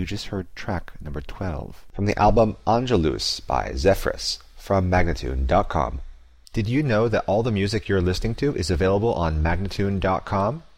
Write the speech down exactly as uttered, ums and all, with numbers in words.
You just heard track number twelve. From the album Angelus by Zephyrus from Magnatune dot com. Did you know that all the music you're listening to is available on Magnatune dot com?